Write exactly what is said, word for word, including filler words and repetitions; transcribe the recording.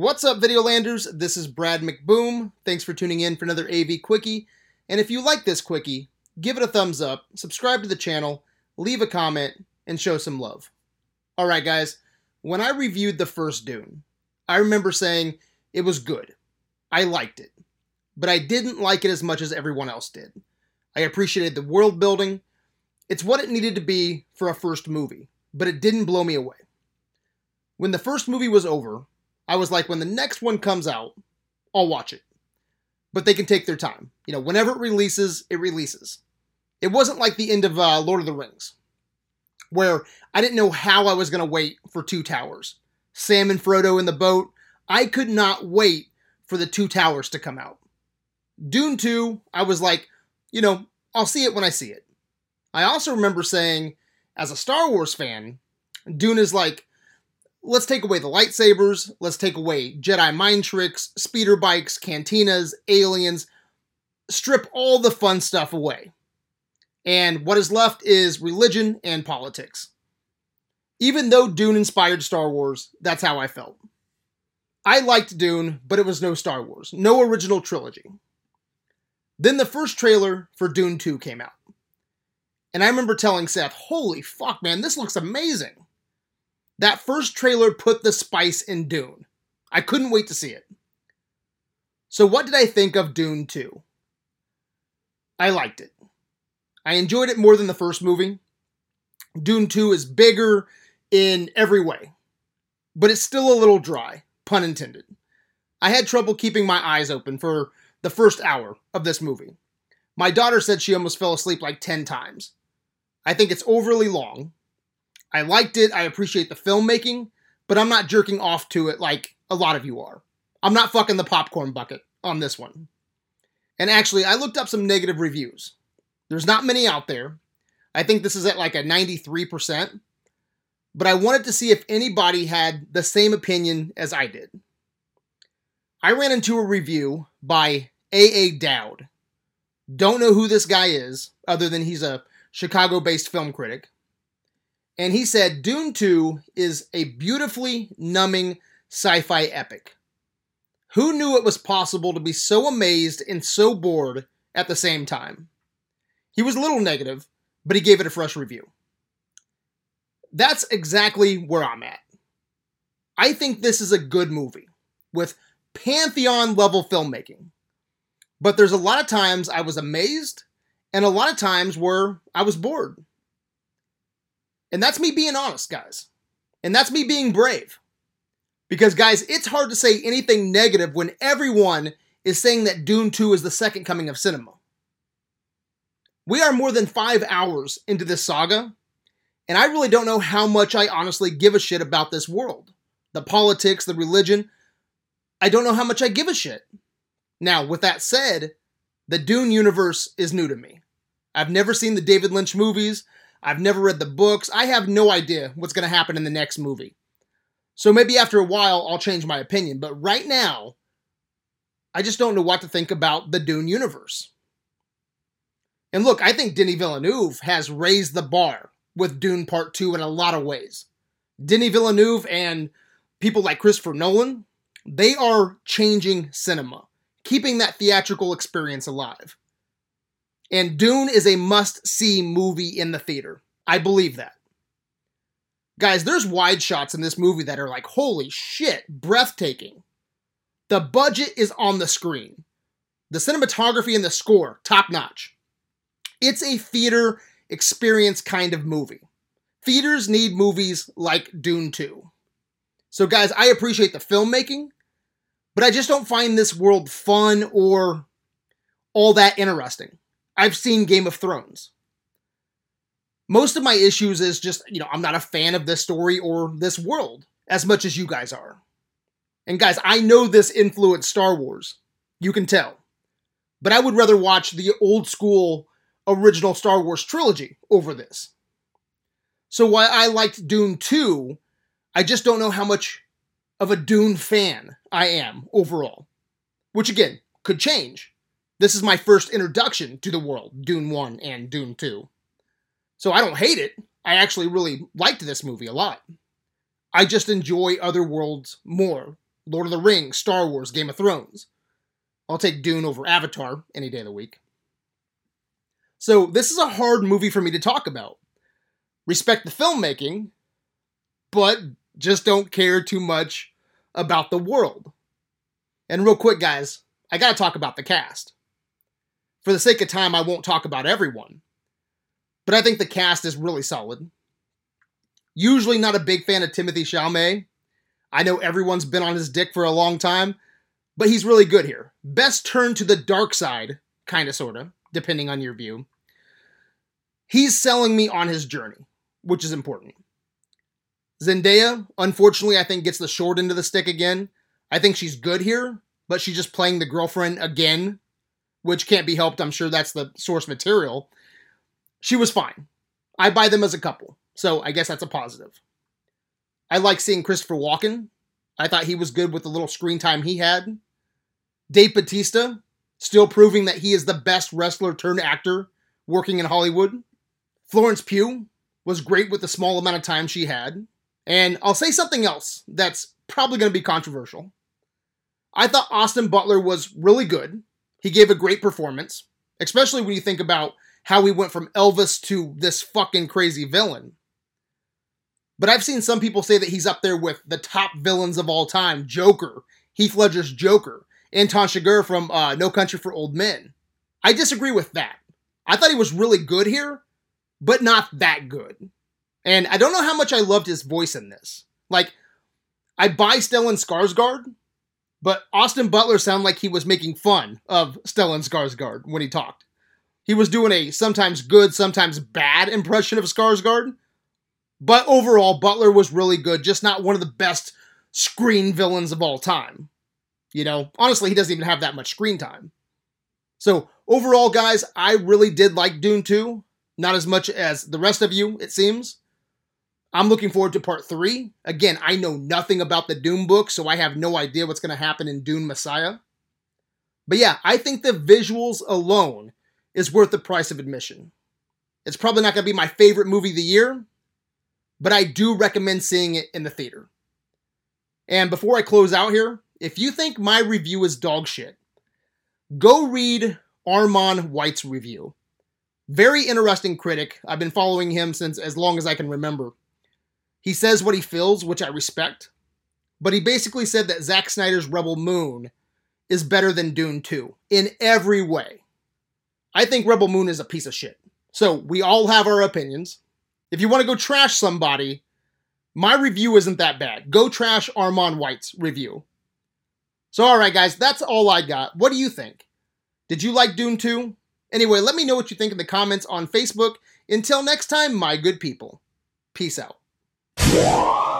What's up, Videolanders? This is Brad McBoom. Thanks for tuning in for another A V Quickie. And if you like this Quickie, give it a thumbs up, subscribe to the channel, leave a comment, and show some love. Alright guys, when I reviewed the first Dune, I remember saying it was good. I liked it. But I didn't like it as much as everyone else did. I appreciated the world building. It's what it needed to be for a first movie, but it didn't blow me away. When the first movie was over, I was like, when the next one comes out, I'll watch it. But they can take their time. You know, whenever it releases, it releases. It wasn't like the end of uh, Lord of the Rings, where I didn't know how I was going to wait for Two Towers. Sam and Frodo in the boat. I could not wait for the Two Towers to come out. Dune two, I was like, you know, I'll see it when I see it. I also remember saying, as a Star Wars fan, Dune is like, let's take away the lightsabers, let's take away Jedi mind tricks, speeder bikes, cantinas, aliens, strip all the fun stuff away. And what is left is religion and politics. Even though Dune inspired Star Wars, that's how I felt. I liked Dune, but it was no Star Wars, no original trilogy. Then the first trailer for Dune two came out. And I remember telling Seth, holy fuck man, this looks amazing. That first trailer put the spice in Dune. I couldn't wait to see it. So what did I think of Dune two? I liked it. I enjoyed it more than the first movie. Dune two is bigger in every way. But it's still a little dry, pun intended. I had trouble keeping my eyes open for the first hour of this movie. My daughter said she almost fell asleep like ten times. I think it's overly long. I liked it, I appreciate the filmmaking, but I'm not jerking off to it like a lot of you are. I'm not fucking the popcorn bucket on this one. And actually, I looked up some negative reviews. There's not many out there. I think this is at like a ninety-three percent. But I wanted to see if anybody had the same opinion as I did. I ran into a review by A A. Dowd. Don't know who this guy is, other than he's a Chicago-based film critic. And he said, Dune two is a beautifully numbing sci-fi epic. Who knew it was possible to be so amazed and so bored at the same time? He was a little negative, but he gave it a fresh review. That's exactly where I'm at. I think this is a good movie, with Pantheon-level filmmaking. But there's a lot of times I was amazed, and a lot of times where I was bored. And that's me being honest, guys. And that's me being brave. Because, guys, it's hard to say anything negative when everyone is saying that Dune two is the second coming of cinema. We are more than five hours into this saga, and I really don't know how much I honestly give a shit about this world. The politics, the religion, I don't know how much I give a shit. Now, with that said, the Dune universe is new to me. I've never seen the David Lynch movies. I've never read the books. I have no idea what's going to happen in the next movie. So maybe after a while, I'll change my opinion. But right now, I just don't know what to think about the Dune universe. And look, I think Denis Villeneuve has raised the bar with Dune Part two in a lot of ways. Denis Villeneuve and people like Christopher Nolan, they are changing cinema, keeping that theatrical experience alive. And Dune is a must-see movie in the theater. I believe that. Guys, there's wide shots in this movie that are like, holy shit, breathtaking. The budget is on the screen. The cinematography and the score, top-notch. It's a theater experience kind of movie. Theaters need movies like Dune two. So guys, I appreciate the filmmaking, but I just don't find this world fun or all that interesting. I've seen Game of Thrones. Most of my issues is just, you know, I'm not a fan of this story or this world as much as you guys are. And guys, I know this influenced Star Wars. You can tell. But I would rather watch the old school original Star Wars trilogy over this. So while I liked Dune two, I just don't know how much of a Dune fan I am overall. Which again, could change. This is my first introduction to the world, Dune one and Dune two. So I don't hate it. I actually really liked this movie a lot. I just enjoy other worlds more Lord of the Rings, Star Wars, Game of Thrones. I'll take Dune over Avatar any day of the week. So this is a hard movie for me to talk about. Respect the filmmaking, but just don't care too much about the world. And real quick, guys, I gotta talk about the cast. For the sake of time, I won't talk about everyone, but I think the cast is really solid. Usually not a big fan of Timothée Chalamet. I know everyone's been on his dick for a long time, but he's really good here. Best turn to the dark side, kinda sorta, depending on your view. He's selling me on his journey, which is important. Zendaya, unfortunately, I think gets the short end of the stick again. I think she's good here, but she's just playing the girlfriend again, which can't be helped. I'm sure that's the source material. She was fine. I buy them as a couple, so I guess that's a positive. I like seeing Christopher Walken. I thought he was good with the little screen time he had. Dave Bautista, still proving that he is the best wrestler turned actor working in Hollywood. Florence Pugh was great with the small amount of time she had. And I'll say something else that's probably going to be controversial. I thought Austin Butler was really good. He gave a great performance, especially when you think about how he went from Elvis to this fucking crazy villain. But I've seen some people say that he's up there with the top villains of all time. Joker, Heath Ledger's Joker, Anton Chigurh from uh, No Country for Old Men. I disagree with that. I thought he was really good here, but not that good. And I don't know how much I loved his voice in this. Like, I buy Stellan Skarsgård, but Austin Butler sounded like he was making fun of Stellan Skarsgård when he talked. He was doing a sometimes good, sometimes bad impression of Skarsgård. But overall, Butler was really good, just not one of the best screen villains of all time. You know, honestly, he doesn't even have that much screen time. So overall, guys, I really did like Dune two. Not as much as the rest of you, it seems. I'm looking forward to part three. Again, I know nothing about the Dune book, so I have no idea what's going to happen in Dune Messiah. But yeah, I think the visuals alone is worth the price of admission. It's probably not going to be my favorite movie of the year, but I do recommend seeing it in the theater. And before I close out here, if you think my review is dog shit, go read Armond White's review. Very interesting critic. I've been following him since as long as I can remember. He says what he feels, which I respect. But he basically said that Zack Snyder's Rebel Moon is better than Dune two in every way. I think Rebel Moon is a piece of shit. So we all have our opinions. If you want to go trash somebody, my review isn't that bad. Go trash Armond White's review. So alright guys, that's all I got. What do you think? Did you like Dune two? Anyway, let me know what you think in the comments on Facebook. Until next time, my good people. Peace out.